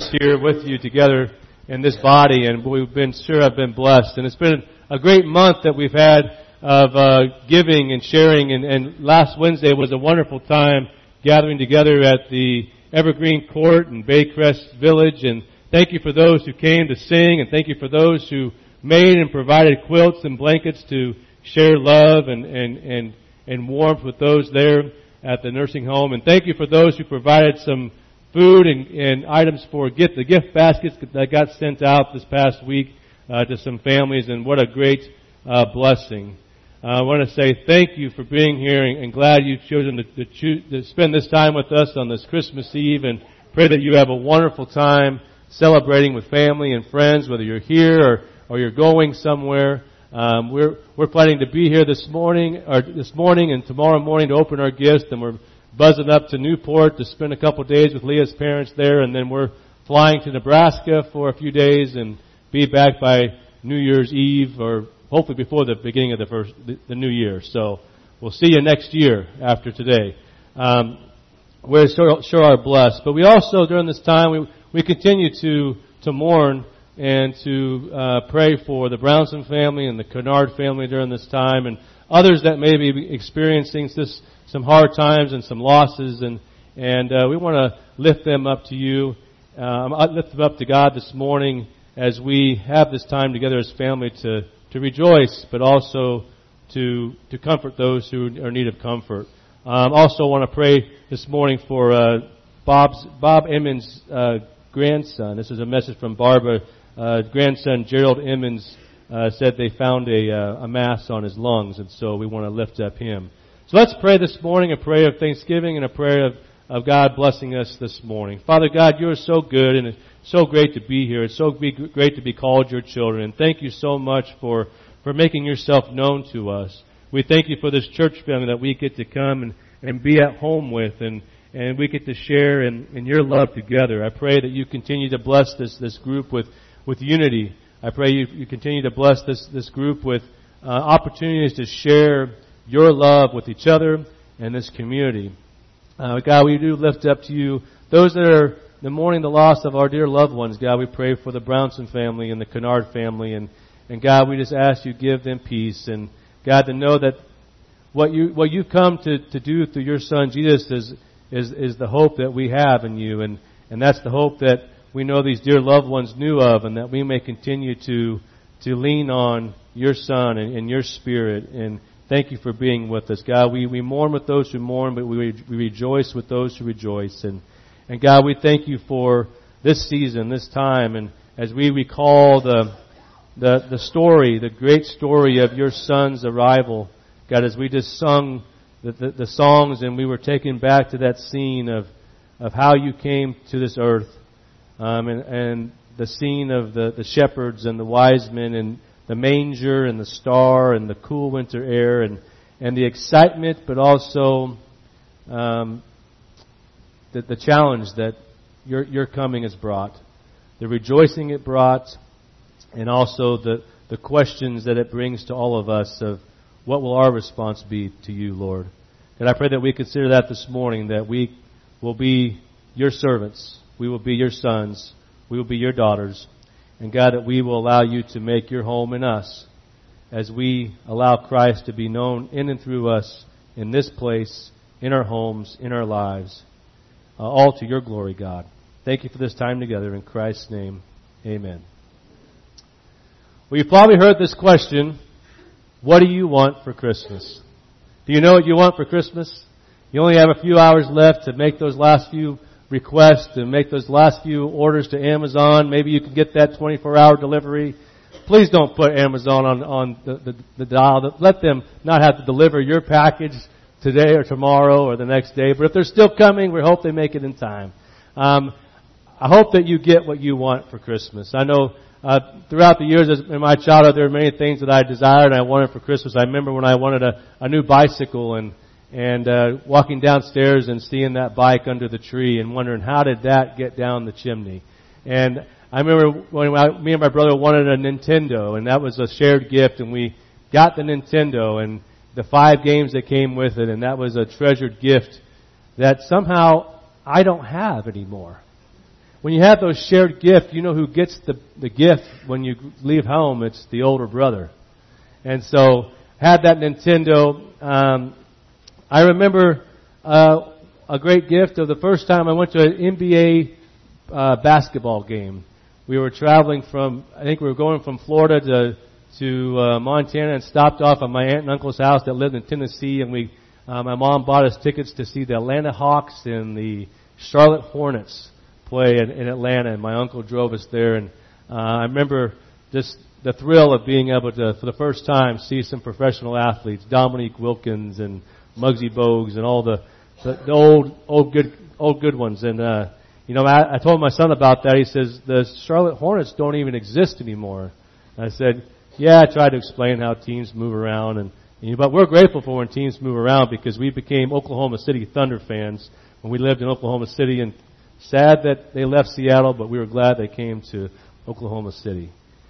here with you together in this body, and we've been sure I've been blessed. And it's been a great month that we've had of giving and sharing, and last Wednesday was a wonderful time gathering together at the Evergreen Court in Baycrest Village. And thank you for those who came to sing, and thank you for those who made and provided quilts and blankets to share love and warmth with those there at the nursing home. And thank you for those who provided some food and items for the gift baskets that got sent out this past week to some families, and what a great blessing. I want to say thank you for being here, and glad you've chosen to spend this time with us on this Christmas Eve, and pray that you have a wonderful time celebrating with family and friends, whether you're here or you're going somewhere. We're planning to be here this morning and tomorrow morning to open our gifts, and we're buzzing up to Newport to spend a couple of days with Leah's parents there, and then we're flying to Nebraska for a few days and be back by New Year's Eve, or hopefully before the beginning of the new year. So we'll see you next year after today. We're sure are blessed. But we also, during this time, we continue to mourn and to pray for the Brownson family and the Kennard family during this time, and others that may be experiencing some hard times and some losses, and we want to lift them up to you. Lift them up to God this morning as we have this time together as family to rejoice, but also to comfort those who are in need of comfort. Also want to pray this morning for Bob Emmons' grandson. This is a message from Barbara. Grandson Gerald Emmons said they found a mass on his lungs, and so we want to lift up him. So let's pray this morning, a prayer of thanksgiving and a prayer of God blessing us this morning. Father God, you are so good, and it's so great to be here. It's so great to be called your children. And thank you so much for making yourself known to us. We thank you for this church family that we get to come and be at home with, and we get to share in your love together. I pray that you continue to bless this group with unity. I pray you continue to bless this group with opportunities to share your love with each other and this community. God, we do lift up to you those that are mourning the loss of our dear loved ones. God, we pray for the Brownson family and the Kennard family, and God, we just ask you give them peace, and God, to know that what you come to do through your Son Jesus is the hope that we have in you, and that's the hope that we know these dear loved ones knew of, and that we may continue to lean on your Son and your Spirit. And thank you for being with us, God. We mourn with those who mourn, but we rejoice with those who rejoice. And God, we thank you for this season, this time, and as we recall the story, the great story of your Son's arrival, God, as we just sung the songs, and we were taken back to that scene of how you came to this earth, and the scene of the shepherds and the wise men, and the manger and the star and the cool winter air, and the excitement, but also the challenge that your coming has brought, the rejoicing it brought, and also the questions that it brings to all of us of what will our response be to you, Lord. And I pray that we consider that this morning, that we will be your servants, we will be your sons, we will be your daughters, and God, that we will allow you to make your home in us as we allow Christ to be known in and through us in this place, in our homes, in our lives, all to your glory, God. Thank you for this time together. In Christ's name, amen. Well, you've probably heard this question, what do you want for Christmas? Do you know what you want for Christmas? You only have a few hours left to make those last few requests, to make those last few orders to Amazon. Maybe you can get that 24-hour delivery. Please don't put Amazon on the dial. Let them not have to deliver your package today or tomorrow or the next day. But if they're still coming, we hope they make it in time. I hope that you get what you want for Christmas. I know throughout the years in my childhood, there were many things that I desired and I wanted for Christmas. I remember when I wanted a new bicycle, and walking downstairs and seeing that bike under the tree and wondering, how did that get down the chimney? And I remember when me and my brother wanted a Nintendo, and that was a shared gift, and we got the Nintendo and the 5 games that came with it, and that was a treasured gift that somehow I don't have anymore. when you have those shared gifts, you know who gets the gift when you leave home. It's the older brother. And so, had that Nintendo. I remember a great gift of the first time I went to an NBA basketball game. We were traveling I think we were going from Florida to Montana, and stopped off at my aunt and uncle's house that lived in Tennessee, and my mom bought us tickets to see the Atlanta Hawks and the Charlotte Hornets play in Atlanta, and my uncle drove us there, and I remember just the thrill of being able to, for the first time, see some professional athletes, Dominique Wilkins and Muggsy Bogues and all the old good ones. And I told my son about that. He says the Charlotte Hornets don't even exist anymore. And I said, yeah. I tried to explain how teams move around, but we're grateful for when teams move around, because we became Oklahoma City Thunder fans when we lived in Oklahoma City, and sad that they left Seattle, but we were glad they came to Oklahoma City.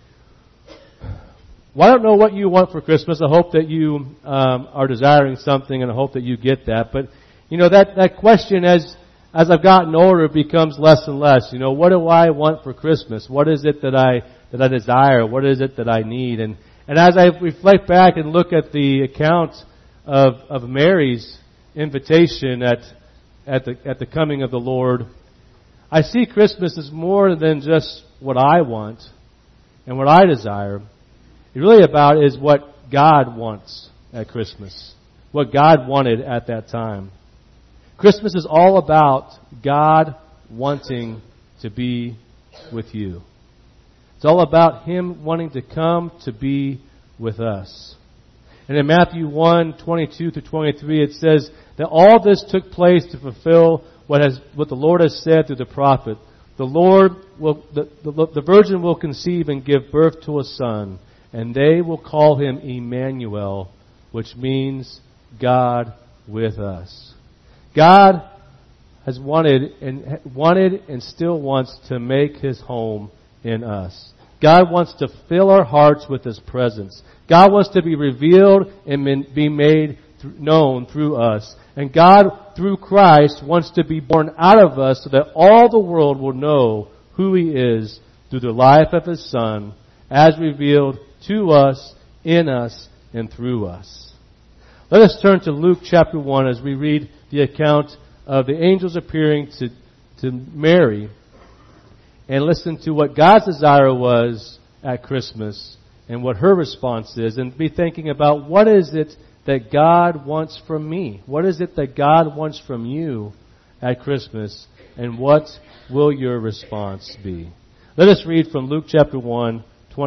Well, I don't know what you want for Christmas. I hope that you are desiring something, and I hope that you get that. But that question, as I've gotten older, becomes less and less. What do I want for Christmas? What is it that I desire? What is it that I need? And as I reflect back and look at the account of Mary's invitation at the coming of the Lord, I see Christmas as more than just what I want and what I desire. It really about is what God wants at Christmas, what God wanted at that time. Christmas is all about God wanting to be with you. It's all about Him wanting to come to be with us. And in Matthew 1:22-23, it says that all this took place to fulfill what the Lord has said through the prophet. The virgin will conceive and give birth to a son, and they will call him Emmanuel, which means God with us. God has wanted and still wants to make His home in us. God wants to fill our hearts with His presence. God wants to be revealed and be made known through us. And God, through Christ, wants to be born out of us so that all the world will know who He is through the life of His Son, as revealed to us, in us, and through us. Let us turn to Luke chapter 1 as we read the account of the angels appearing to Mary, and listen to what God's desire was at Christmas and what her response is, and be thinking about what is it that God wants from me? What is it that God wants from you at Christmas, and what will your response be? Let us read from Luke chapter 1,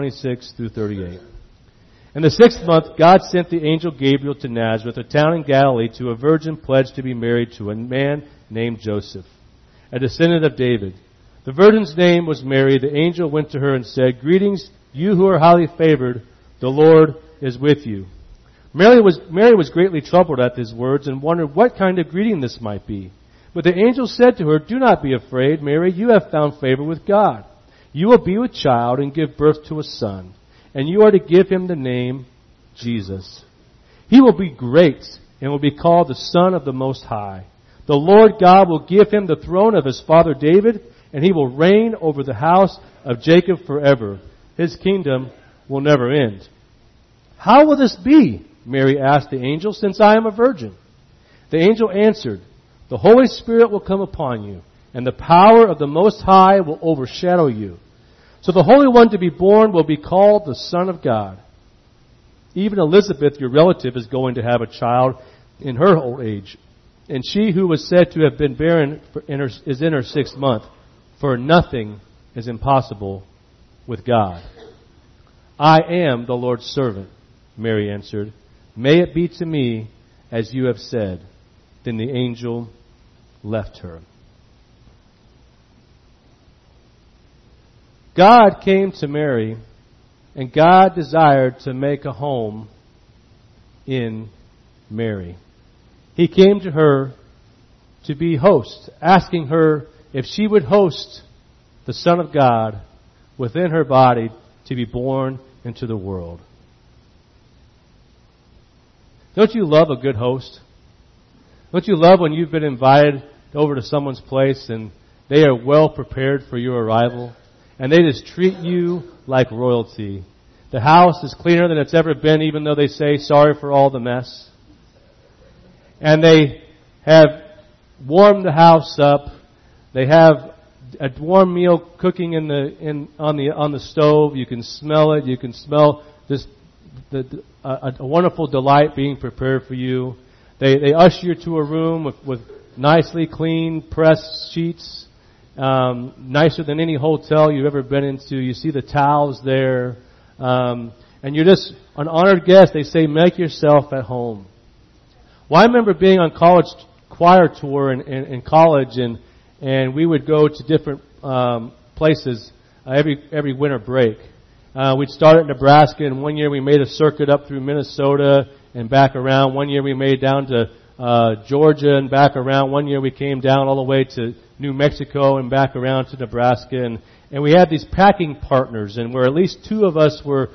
26-38. In the 6th month, God sent the angel Gabriel to Nazareth, a town in Galilee, to a virgin pledged to be married to a man named Joseph, a descendant of David. The virgin's name was Mary. The angel went to her and said, "Greetings, you who are highly favored. The Lord is with you." Mary was greatly troubled at these words and wondered what kind of greeting this might be. But the angel said to her, "Do not be afraid, Mary. You have found favor with God. You will be with child and give birth to a son, and you are to give him the name Jesus. He will be great and will be called the Son of the Most High. The Lord God will give him the throne of his father David, and he will reign over the house of Jacob forever. His kingdom will never end." "How will this be?" Mary asked the angel, "since I am a virgin?" The angel answered, "The Holy Spirit will come upon you, and the power of the Most High will overshadow you. So the Holy One to be born will be called the Son of God. Even Elizabeth, your relative, is going to have a child in her old age, and she who was said to have been barren is in her 6th month, for nothing is impossible with God." "I am the Lord's servant," Mary answered. "May it be to me as you have said." Then the angel left her. God came to Mary, and God desired to make a home in Mary. He came to her to be host, asking her if she would host the Son of God within her body to be born into the world. Don't you love a good host? Don't you love when you've been invited over to someone's place and They are well prepared for your arrival, and they just treat you like royalty. The house is cleaner than it's ever been, even though they say sorry for all the mess. And they have warmed the house up. They have a warm meal cooking on the stove. You can smell it. You can smell this a wonderful delight being prepared for you. They usher you to a room with nicely clean pressed sheets, nicer than any hotel you've ever been into. You see the towels there, and you're just an honored guest. They say, make yourself at home. Well, I remember being on college choir tour in college, and we would go to different places every winter break. We'd start at Nebraska, and one year we made a circuit up through Minnesota and back around. One year we made down to Georgia and back around. One year we came down all the way to New Mexico and back around to Nebraska. And we had these packing partners, and where at least two of us were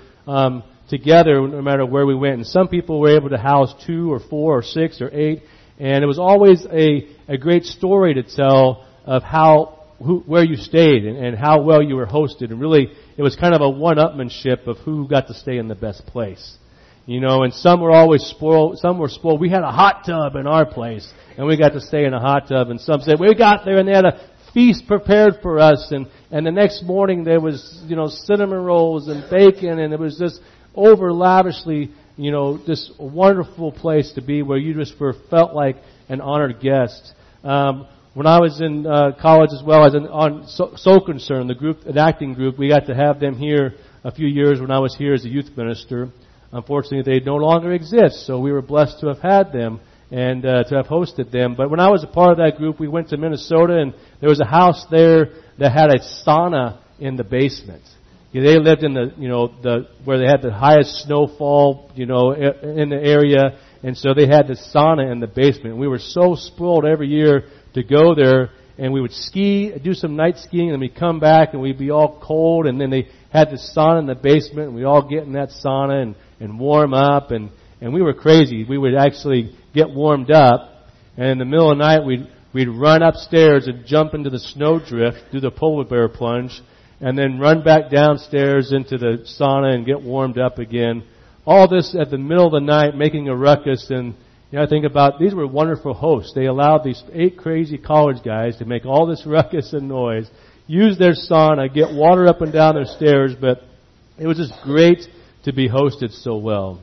together no matter where we went. And some people were able to house 2 or 4 or 6 or 8. And it was always a great story to tell of where you stayed and how well you were hosted. And really, it was kind of a one-upmanship of who got to stay in the best place. You know, and some were always spoiled. Some were spoiled. We had a hot tub in our place, and we got to stay in a hot tub. And some said, we got there and they had a feast prepared for us. And the next morning there was, cinnamon rolls and bacon, and it was just over lavishly, this wonderful place to be where you just felt like an honored guest. When I was in college as well, I was on Soul Concern, the group, an acting group. We got to have them here a few years when I was here as a youth minister. Unfortunately, they no longer exist, so we were blessed to have had them and to have hosted them. But when I was a part of that group, we went to Minnesota, and there was a house there that had a sauna in the basement. They lived in where they had the highest snowfall, in the area, and so they had the sauna in the basement. We were so spoiled every year to go there, and we would do some night skiing, and we'd come back and we'd be all cold, and then they had the sauna in the basement, and we'd all get in that sauna and warm up, and we were crazy. We would actually get warmed up, and in the middle of the night we'd run upstairs and jump into the snowdrift, do the polar bear plunge, and then run back downstairs into the sauna and get warmed up again. All this at the middle of the night, making a ruckus. And I think about, these were wonderful hosts. They allowed these 8 crazy college guys to make all this ruckus and noise, use their sauna, get water up and down their stairs, but it was just great to be hosted so well.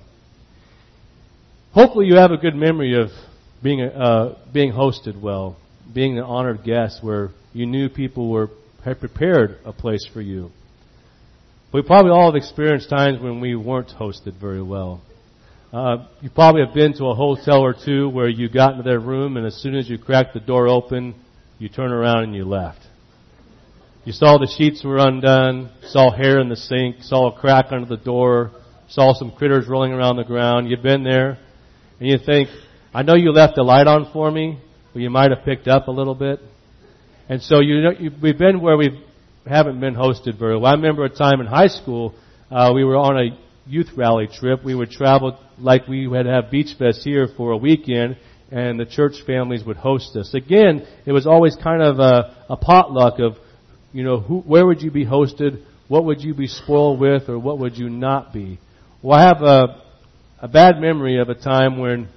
Hopefully you have a good memory of being hosted well, being an honored guest where you knew people had prepared a place for you. We probably all have experienced times when we weren't hosted very well. You probably have been to a hotel or two where you got into their room, and as soon as you cracked the door open, you turned around and you left. You saw the sheets were undone, saw hair in the sink, saw a crack under the door, saw some critters rolling around the ground. You've been there, and you think, I know you left the light on for me, but you might have picked up a little bit. And so we've been where we haven't been hosted very well. I remember a time in high school, we were on a youth rally trip. We would travel like we would have Beach Fest here for a weekend, and the church families would host us. Again, it was always kind of a potluck of, where would you be hosted, what would you be spoiled with, or what would you not be? Well, I have a bad memory of a time when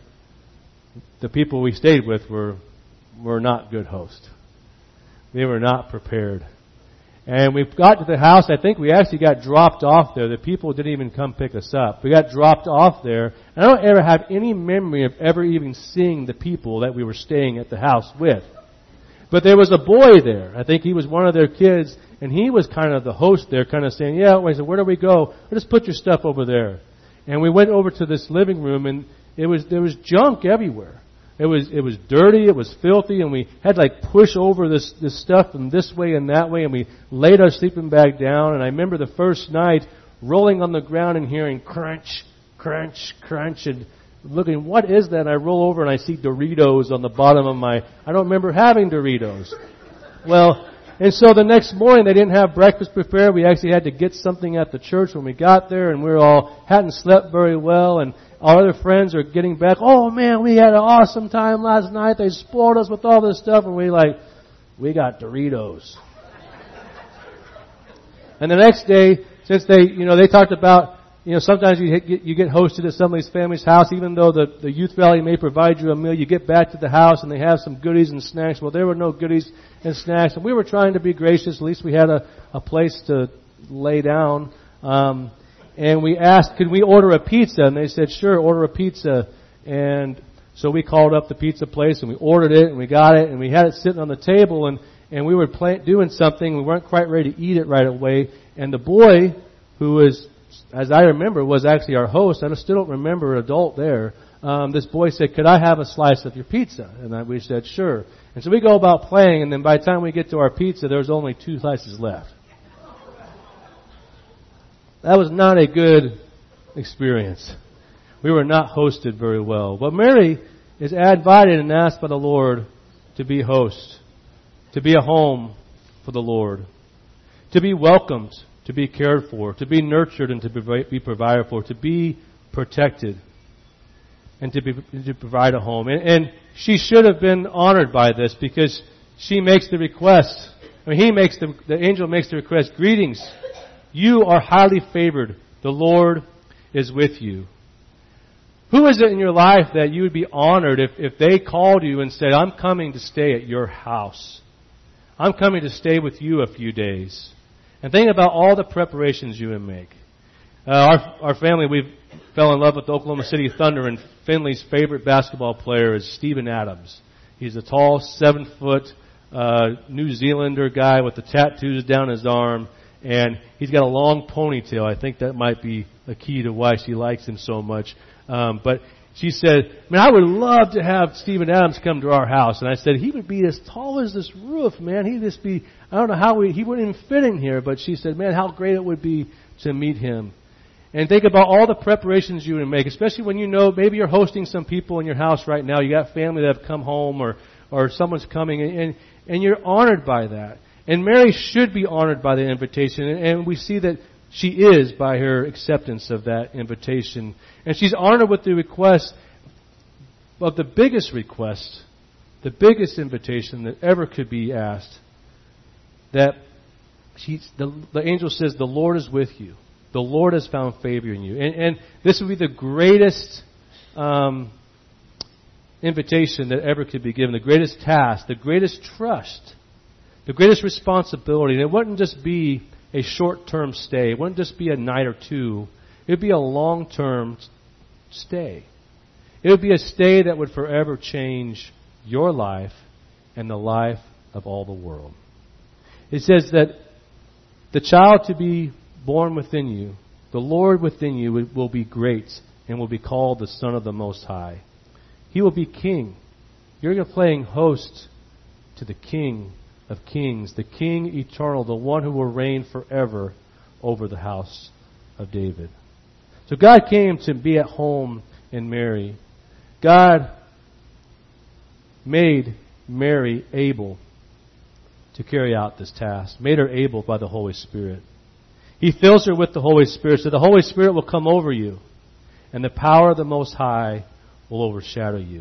the people we stayed with were not good hosts. They were not prepared. And we got to the house. I think we actually got dropped off there. The people didn't even come pick us up. We got dropped off there. And I don't ever have any memory of ever even seeing the people that we were staying at the house with. But there was a boy there. I think he was one of their kids. And he was kind of the host there, kind of saying, I said, where do we go? Well, just put your stuff over there. And we went over to this living room, and there was junk everywhere. It was dirty, it was filthy, and we had to push over this stuff from this way and that way, and we laid our sleeping bag down. And I remember the first night rolling on the ground and hearing crunch, crunch, crunch, and looking, what is that? And I roll over and I see Doritos on the bottom of I don't remember having Doritos. Well, and so the next morning they didn't have breakfast prepared. We actually had to get something at the church when we got there, and we hadn't slept very well, and our other friends are getting back. Oh man, we had an awesome time last night. They spoiled us with all this stuff, and we we got Doritos. And the next day, since they talked about, sometimes you get hosted at somebody's family's house, even though the youth rally may provide you a meal, you get back to the house and they have some goodies and snacks. Well, there were no goodies and snacks, and we were trying to be gracious. At least we had a place to lay down. And we asked, could we order a pizza? And they said, sure, order a pizza. And so we called up the pizza place and we ordered it and we got it and we had it sitting on the table and we were doing something. We weren't quite ready to eat it right away. And the boy, who was, as I remember, was actually our host. I still don't remember an adult there. This boy said, could I have a slice of your pizza? And we said, sure. And so we go about playing, and then by the time we get to our pizza, there's only 2 slices left. That was not a good experience. We were not hosted very well. But Mary is invited and asked by the Lord to be host, to be a home for the Lord, to be welcomed, to be cared for, to be nurtured and to be provided for, to be protected and to provide a home. And she should have been honored by this because she makes the request. The angel makes the request, greetings. You are highly favored. The Lord is with you. Who is it in your life that you would be honored if they called you and said, I'm coming to stay at your house. I'm coming to stay with you a few days. And think about all the preparations you would make. Our family, we fell in love with the Oklahoma City Thunder, and Finley's favorite basketball player is Steven Adams. He's a tall, 7-foot New Zealander guy with the tattoos down his arm. And he's got a long ponytail. I think that might be a key to why she likes him so much. But she said, man, I would love to have Steven Adams come to our house. And I said, he would be as tall as this roof, man. He'd just be, I don't know how he wouldn't even fit in here. But she said, man, how great it would be to meet him. And think about all the preparations you would make, especially when maybe you're hosting some people in your house right now. You got family that have come home or someone's coming and you're honored by that. And Mary should be honored by the invitation, and we see that she is by her acceptance of that invitation. And she's honored with the request of the biggest request, the biggest invitation that ever could be asked, that the angel says, the Lord is with you. The Lord has found favor in you. And this would be the greatest invitation that ever could be given, the greatest task, the greatest trust, the greatest responsibility. And it wouldn't just be a short-term stay. It wouldn't just be a night or two. It would be a long-term stay. It would be a stay that would forever change your life and the life of all the world. It says that the child to be born within you, the Lord within you, will be great and will be called the Son of the Most High. He will be king. You're going to play host to the King of Kings, the King eternal, the one who will reign forever over the house of David. So God came to be at home in Mary. God made Mary able to carry out this task, made her able by the Holy Spirit. He fills her with the Holy Spirit, so the Holy Spirit will come over you, and the power of the Most High will overshadow you.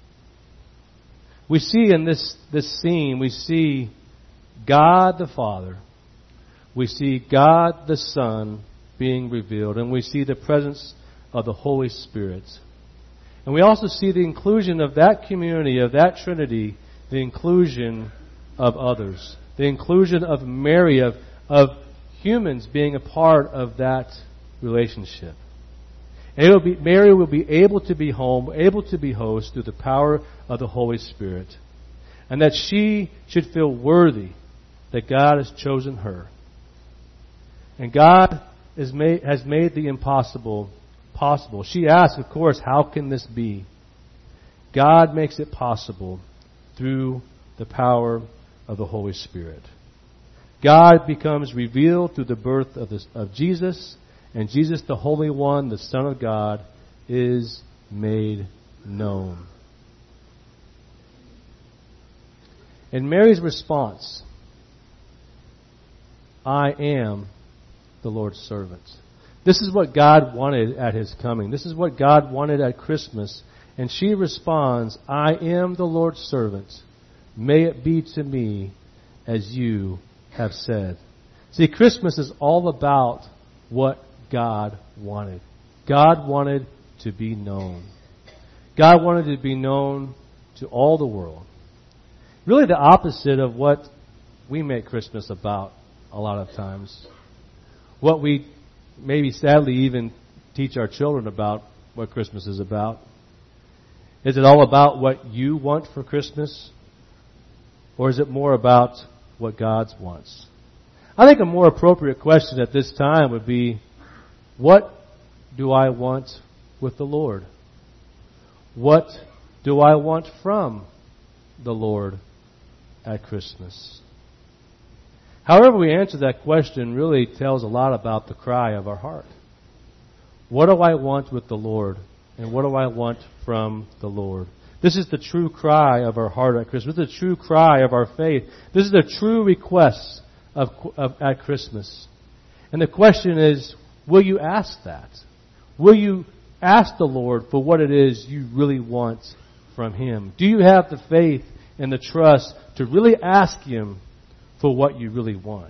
We see in this scene, we see God the Father, we see God the Son being revealed, and we see the presence of the Holy Spirit. And we also see the inclusion of that community, of that Trinity, the inclusion of others, the inclusion of Mary, of humans being a part of that relationship. And Mary will be able to be home, able to be host through the power of the Holy Spirit. And that she should feel worthy that God has chosen her. And God has made the impossible possible. She asks, of course, how can this be? God makes it possible through the power of the Holy Spirit. God becomes revealed through the birth of Jesus, and Jesus, the Holy One, the Son of God, is made known. And Mary's response, I am the Lord's servant. This is what God wanted at His coming. This is what God wanted at Christmas. And she responds, I am the Lord's servant. May it be to me as you have said. See, Christmas is all about what God wanted. God wanted to be known. God wanted to be known to all the world. Really the opposite of what we make Christmas about a lot of times. What we maybe sadly even teach our children about what Christmas is about. Is it all about what you want for Christmas? Or is it more about what God wants? I think a more appropriate question at this time would be, what do I want with the Lord? What do I want from the Lord at Christmas? However we answer that question really tells a lot about the cry of our heart. What do I want with the Lord? And what do I want from the Lord? This is the true cry of our heart at Christmas. This is the true cry of our faith. This is the true request at Christmas. And the question is, will you ask that? Will you ask the Lord for what it is you really want from Him? Do you have the faith and the trust to really ask Him for what you really want?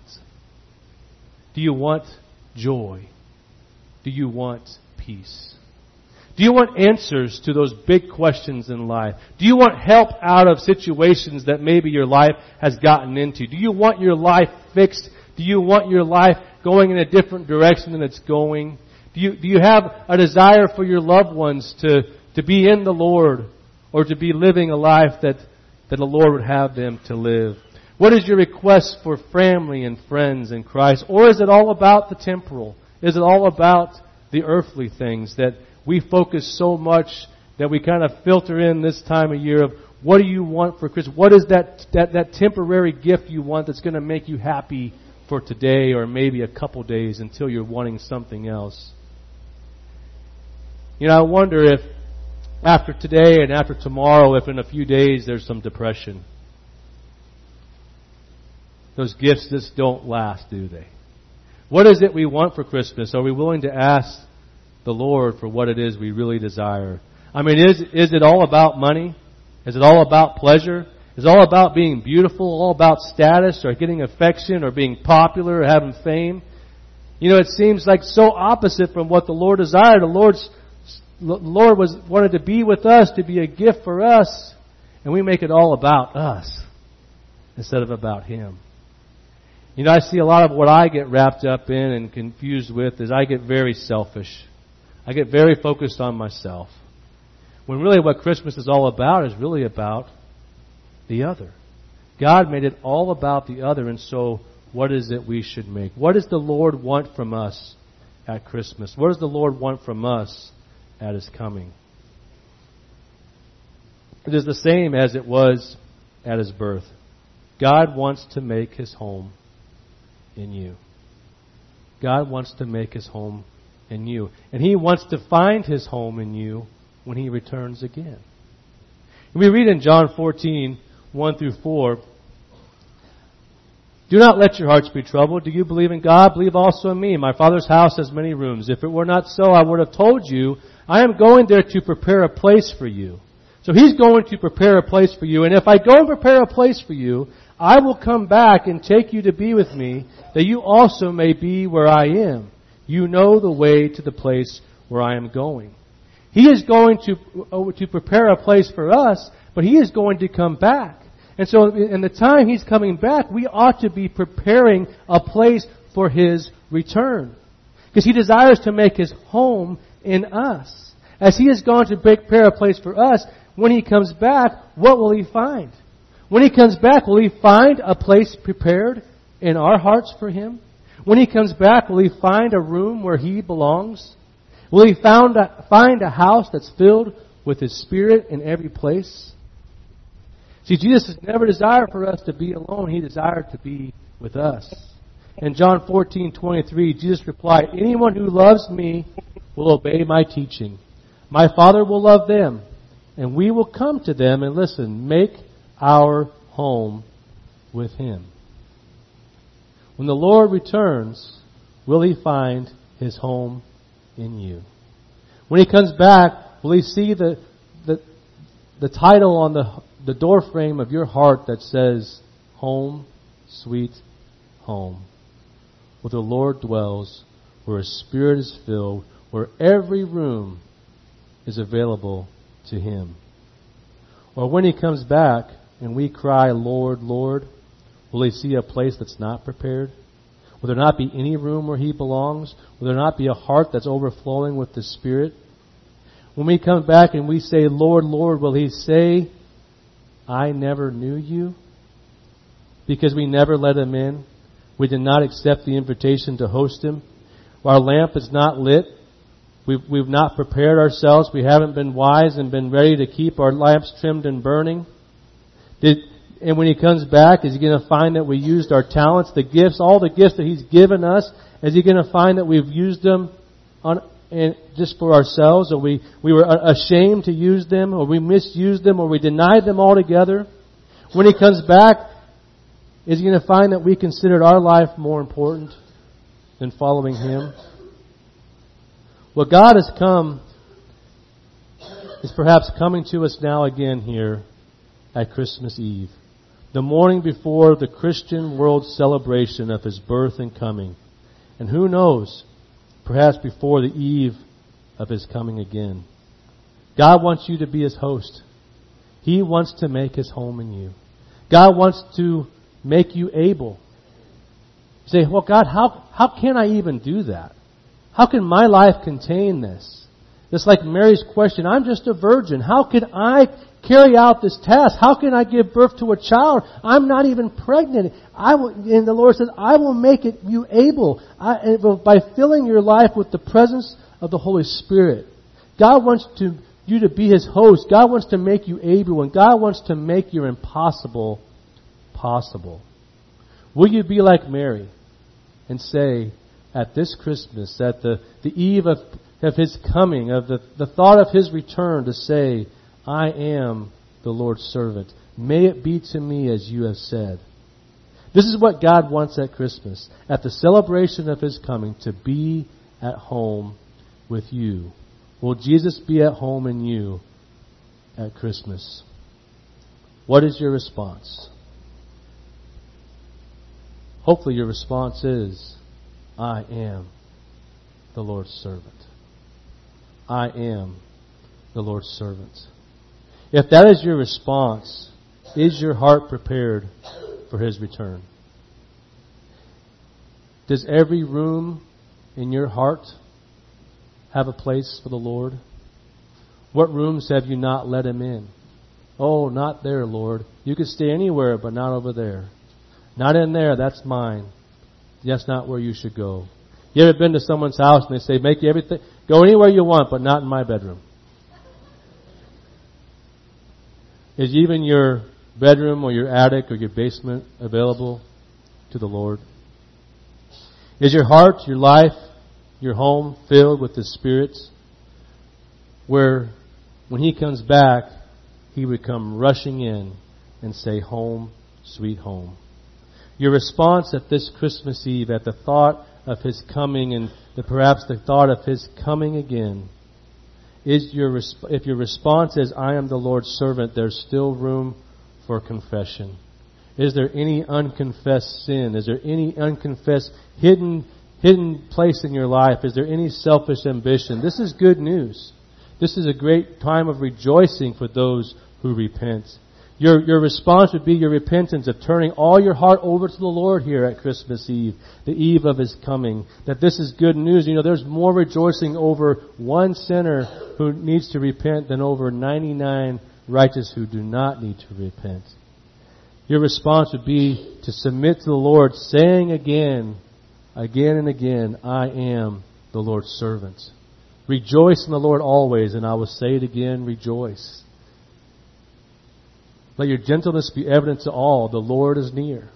Do you want joy? Do you want peace? Do you want answers to those big questions in life? Do you want help out of situations that maybe your life has gotten into? Do you want your life fixed? Do you want your life going in a different direction than it's going? Do you have a desire for your loved ones to be in the Lord, or to be living a life that the Lord would have them to live? What is your request for family and friends in Christ? Or is it all about the temporal? Is it all about the earthly things that we focus so much that we kind of filter in this time of year of what do you want for Christmas? What is that temporary gift you want that's going to make you happy for today or maybe a couple days until you're wanting something else? You know, I wonder if after today and after tomorrow, if in a few days there's some depression. Those gifts just don't last, do they? What is it we want for Christmas? Are we willing to ask the Lord for what it is we really desire? I mean, is it all about money? Is it all about pleasure? Is it all about being beautiful, all about status or getting affection or being popular or having fame? You know, it seems like so opposite from what the Lord desired. The Lord wanted to be with us, to be a gift for us, and we make it all about us instead of about Him. You know, I see a lot of what I get wrapped up in and confused with is I get very selfish. I get very focused on myself. When really what Christmas is all about is really about the other. God made it all about the other, and so what is it we should make? What does the Lord want from us at Christmas? What does the Lord want from us at His coming? It is the same as it was at His birth. God wants to make His home in you. God wants to make His home in you. And He wants to find His home in you when He returns again. And we read in John 14, 1 through 4, "Do not let your hearts be troubled. Do you believe in God? Believe also in me. My Father's house has many rooms. If it were not so, I would have told you. I am going there to prepare a place for you." So He's going to prepare a place for you. And if I go and prepare a place for you, I will come back and take you to be with me, that you also may be where I am. You know the way to the place where I am going. He is going to prepare a place for us, but He is going to come back. And so in the time He's coming back, we ought to be preparing a place for His return. Because He desires to make His home in us. As He is going to prepare a place for us, when He comes back, what will He find? When He comes back, will He find a place prepared in our hearts for Him? When He comes back, will He find a room where He belongs? Will He find a house that's filled with His Spirit in every place? See, Jesus has never desired for us to be alone. He desired to be with us. In John 14:23, Jesus replied, "Anyone who loves me will obey my teaching. My Father will love them, and we will come to them and listen, make our home with Him." When the Lord returns, will He find His home in you? When He comes back, will He see the title on the door frame of your heart that says home sweet home, where the Lord dwells, where His Spirit is filled, where every room is available to Him. Or when He comes back and we cry, Lord, Lord, will He see a place that's not prepared? Will there not be any room where He belongs? Will there not be a heart that's overflowing with the Spirit? When we come back and we say, Lord, Lord, will He say, I never knew you? Because we never let Him in. We did not accept the invitation to host Him. Our lamp is not lit. We've not prepared ourselves. We haven't been wise and been ready to keep our lamps trimmed and burning. And when He comes back, is He going to find that we used our talents, the gifts, all the gifts that He's given us? Is He going to find that we've used them just for ourselves, or we were ashamed to use them, or we misused them, or we denied them altogether? When He comes back, is He going to find that we considered our life more important than following Him? What God has come is perhaps coming to us now again here at Christmas Eve, the morning before the Christian world celebration of His birth and coming. And who knows, perhaps before the eve of His coming again. God wants you to be His host. He wants to make His home in you. God wants to make you able. You say, well, God, how can I even do that? How can my life contain this? It's like Mary's question, I'm just a virgin. How can I carry out this task? How can I give birth to a child? I'm not even pregnant. And the Lord says, I will make you able by filling your life with the presence of the Holy Spirit. God wants you to be His host. God wants to make you able, and God wants to make your impossible possible. Will you be like Mary and say, at this Christmas, at the eve of His coming, of the thought of His return, to say, I am the Lord's servant. May it be to me as you have said. This is what God wants at Christmas, at the celebration of His coming, to be at home with you. Will Jesus be at home in you at Christmas? What is your response? Hopefully your response is, I am the Lord's servant. I am the Lord's servant. If that is your response, is your heart prepared for His return? Does every room in your heart have a place for the Lord? What rooms have you not let Him in? Oh, not there, Lord. You can stay anywhere, but not over there. Not in there, that's mine. That's not where you should go. You ever been to someone's house and they say, make everything, go anywhere you want, but not in my bedroom? Is even your bedroom or your attic or your basement available to the Lord? Is your heart, your life, your home filled with the Spirit, where when He comes back, He would come rushing in and say, home, sweet home? Your response at this Christmas Eve, at the thought of His coming and perhaps the thought of His coming again, if your response is, I am the Lord's servant, there's still room for confession. Is there any unconfessed sin? Is there any unconfessed hidden place in your life? Is there any selfish ambition? This is good news. This is a great time of rejoicing for those who repent. Your response would be your repentance of turning all your heart over to the Lord here at Christmas Eve, the eve of His coming. That this is good news. You know, there's more rejoicing over one sinner who needs to repent than over 99 righteous who do not need to repent. Your response would be to submit to the Lord, saying again and again, I am the Lord's servant. Rejoice in the Lord always, and I will say it again, rejoice. Let your gentleness be evident to all. The Lord is near.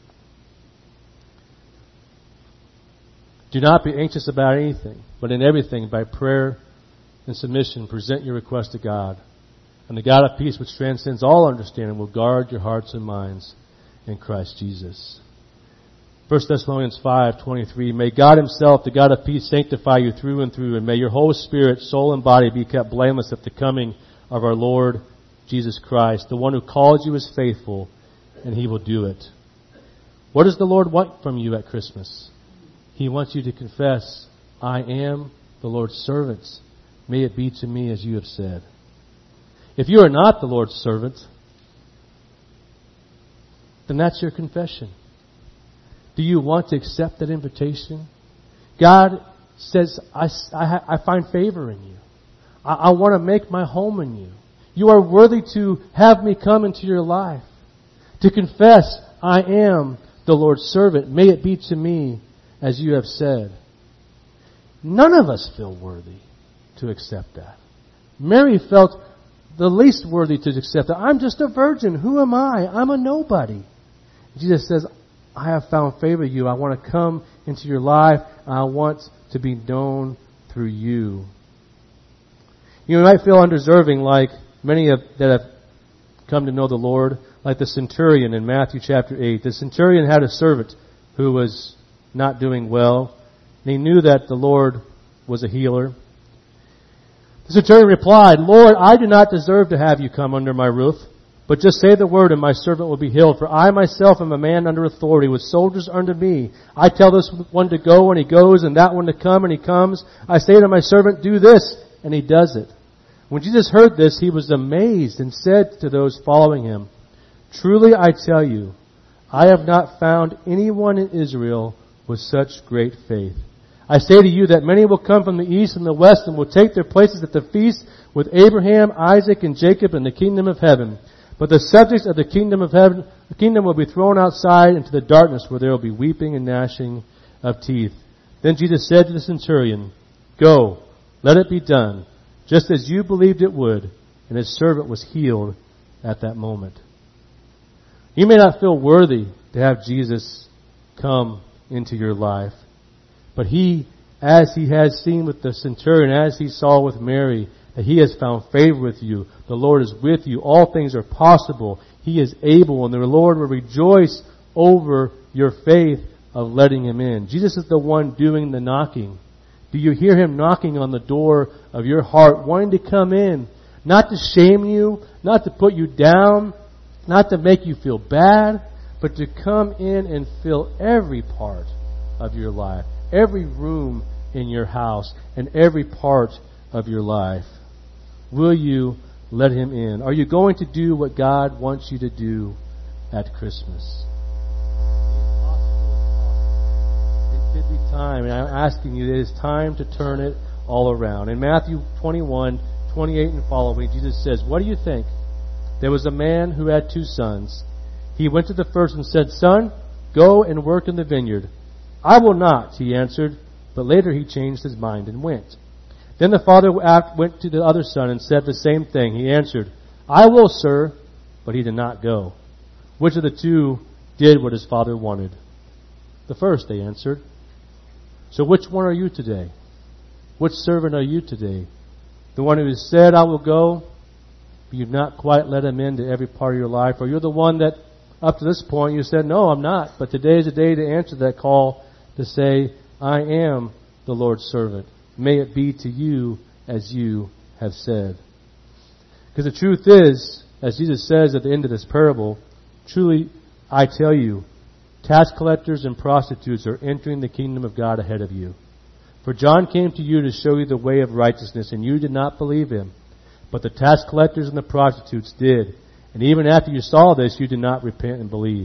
Do not be anxious about anything, but in everything, by prayer and submission, present your request to God. And the God of peace, which transcends all understanding, will guard your hearts and minds in Christ Jesus. 1 Thessalonians 5:23. May God Himself, the God of peace, sanctify you through and through, and may your whole spirit, soul, and body be kept blameless at the coming of our Lord Jesus Christ. The one who called you is faithful, and He will do it. What does the Lord want from you at Christmas? He wants you to confess, I am the Lord's servant. May it be to me as you have said. If you are not the Lord's servant, then that's your confession. Do you want to accept that invitation? God says, I find favor in you. I want to make my home in you. You are worthy to have me come into your life. To confess, I am the Lord's servant. May it be to me as you have said. None of us feel worthy to accept that. Mary felt the least worthy to accept that. I'm just a virgin. Who am I? I'm a nobody. Jesus says, I have found favor in you. I want to come into your life. I want to be known through you. You might feel undeserving like many that have come to know the Lord, like the centurion in Matthew chapter 8. The centurion had a servant who was not doing well, and he knew that the Lord was a healer. The centurion replied, Lord, I do not deserve to have you come under my roof, but just say the word and my servant will be healed. For I myself am a man under authority with soldiers under me. I tell this one to go and he goes, and that one to come and he comes. I say to my servant, do this, and he does it. When Jesus heard this, he was amazed and said to those following him, truly I tell you, I have not found anyone in Israel with such great faith. I say to you that many will come from the east and the west and will take their places at the feast with Abraham, Isaac, and Jacob in the kingdom of heaven. But the subjects of the kingdom of heaven, the kingdom will be thrown outside into the darkness where there will be weeping and gnashing of teeth. Then Jesus said to the centurion, go, let it be done, just as you believed it would. And his servant was healed at that moment. You may not feel worthy to have Jesus come into your life. But he, as he has seen with the centurion, as he saw with Mary, that he has found favor with you. The Lord is with you. All things are possible. He is able, and the Lord will rejoice over your faith of letting him in. Jesus is the one doing the knocking. Do you hear him knocking on the door of your heart, wanting to come in? Not to shame you, not to put you down, not to make you feel bad, but to come in and fill every part of your life, every room in your house, and every part of your life. Will you let him in? Are you going to do what God wants you to do at Christmas? It could be time, and I'm asking you, it is time to turn it all around. In Matthew 21:28 and following, Jesus says, what do you think? There was a man who had 2 sons. He went to the first and said, son, go and work in the vineyard. I will not, he answered, but later he changed his mind and went. Then the father went to the other son and said the same thing. He answered, I will, sir, but he did not go. Which of the 2 did what his father wanted? The first, they answered. So which one are you today? Which servant are you today? The one who has said, I will go, but you've not quite let him into every part of your life? Or you're the one that up to this point you said, no, I'm not. But today is the day to answer that call, to say, I am the Lord's servant. May it be to you as you have said. Because the truth is, as Jesus says at the end of this parable, truly I tell you, tax collectors and prostitutes are entering the kingdom of God ahead of you. For John came to you to show you the way of righteousness, and you did not believe him. But the tax collectors and the prostitutes did. And even after you saw this, you did not repent and believe.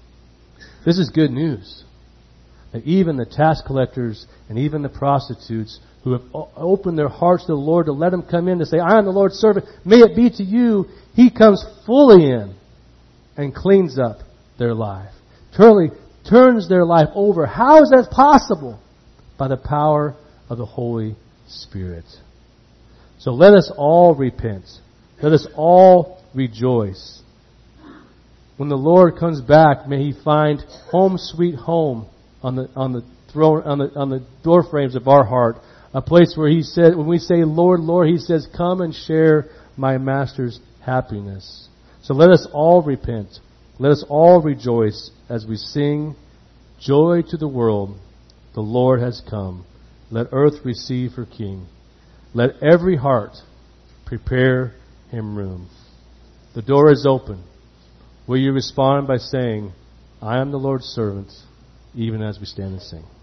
This is good news. That even the tax collectors and even the prostitutes who have opened their hearts to the Lord to let him come in to say, I am the Lord's servant, may it be to you, he comes fully in and cleans up their life. Truly turns their life over. How is that possible? By the power of the Holy Spirit. So let us all repent. Let us all rejoice. When the Lord comes back, may he find home sweet home on the throne, on the door frames of our heart. A place where he said, when we say, Lord, Lord, he says, come and share my master's happiness. So let us all repent. Let us all rejoice as we sing, joy to the world, the Lord has come. Let earth receive her King. Let every heart prepare him room. The door is open. Will you respond by saying, I am the Lord's servant, even as we stand and sing.